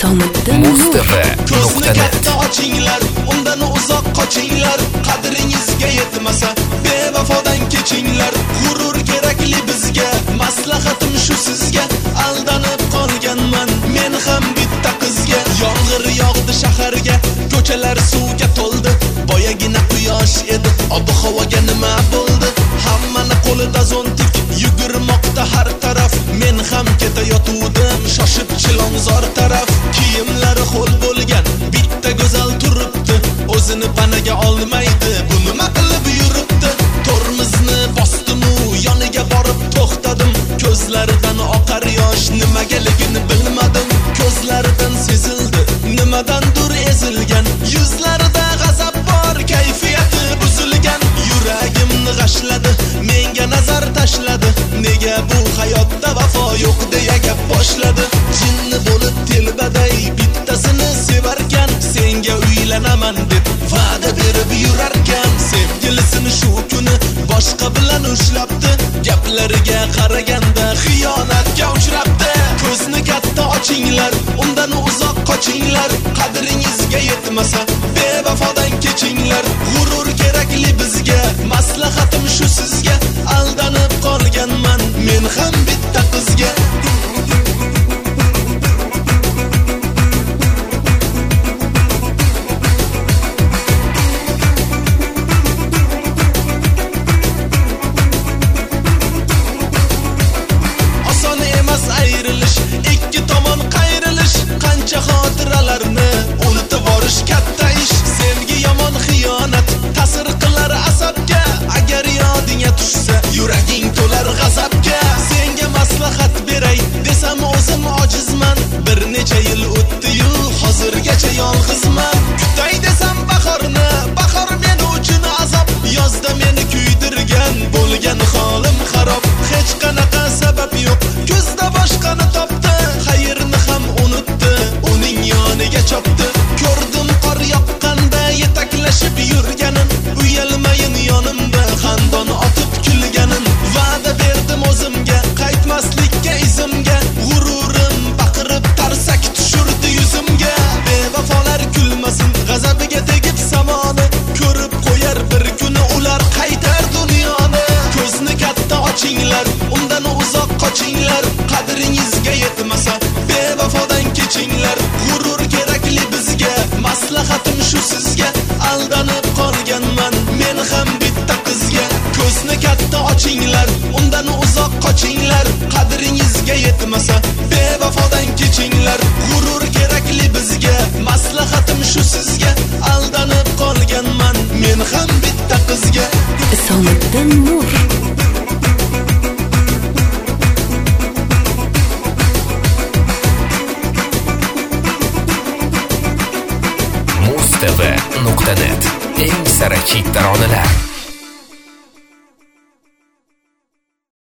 Ko'zni katta ochinglar, undan uzoq qochinglar. Qadringizga yetmasa bevafodan kechinglar. G'urur kerakli bizga, maslahatim shu sizga. Aldanib qolganman men ham bitta qizga. Yomg'ir yog'di shaharga, ko'chalar suvga to'ldi. Boyagina quyosh edi, ob-havoga nima bo'ldi? Hammani qo'lida zontik, yugurmoqda har taraf. Men ham ketayotgandim, shoshib chilonzor taraf. Kiyimlari ho'l bo'lgan, bitta go'zal turibdi. O'zini panaga olmaydi, bu nima qilib yuribdi? Tormozni bosdim-u, yoniga borib to'xtadim. Ko'zlaridan oqar yosh, nimagaligini bilmadim. Ko'zlaridan sezildi, nimadandir ezilgan. Yuzlarida g'azab bor, kayfiyati buzilgan. Yuragimni g'ashladi, menga nazar tashladi. Nega bu hayotda vafo yo'q deya gap boshladi. Jinni bo'lib telbaday bittasini sevarkan, senga uylanaman deb va'da berib yurarkan. Sevgilisini shu kuni boshqa bilan ushlabdi. Gaplariga qaraganda xiyonatga uchrabdi. Ko'zni katta ochinglar, undan uzoq qochinglar. Qadringizga yetmasa bevafodan kechinglar. G'urur kerakli bizga, maslahatim shu sizga. Aldanib qolganman men ham bitta qizga. Ayrilish, ikki tomon qayrilish. Qancha xotiralarni unutib borish katta ish. Sevgi yomon xiyonat, ta'sir qilar asabga. Agar yodingga tushsa, yuraging to'lar g'azabga. Senga maslahat beray desam o'zim ojizman. Bir necha yil o'tdi-yu, hozirgacha yolg'izman. Kutay desam bahorni, bahor men uchun azob. Yozda meni kuydirgan, bo'lgan holim xarob. Hech qanaqa sabab yo'q, ko'zda boshqani topdi. Xayrni ham unutdi, uning yoniga chopdi. Ko'rdim qor yoqqanda yetaklashib yurganin. Uyalmayin yonimda xandon otib kulganin. Va'da berdim o'zimga, qaytmaslikka izimga. G'ururim baqirib tarsak tushirdi yuzimga. Bevafolar kulmasin, g'azabiga tegib samoni. Ko'rib qo'yar bir kuni ular qaytar dunyoni. Ko'zni katta ochinglar, undan uzoq qochinglar. Qadringizga yetmasa bevafodan kechinglar. G'urur kerakli bizga, maslahatim shu sizga. Aldanib qolganman men ham bitta qizga. Ko'zni katta ochinglar, undan uzoq qochinglar. Qadringizga yetmasa bevafodan kechinglar. G'urur kerakli bizga, maslahatim shu sizga. Aldanib qolganman men ham bitta qizga. Isomiddin Nur. Mustv.net. Eng sara chit taronalar.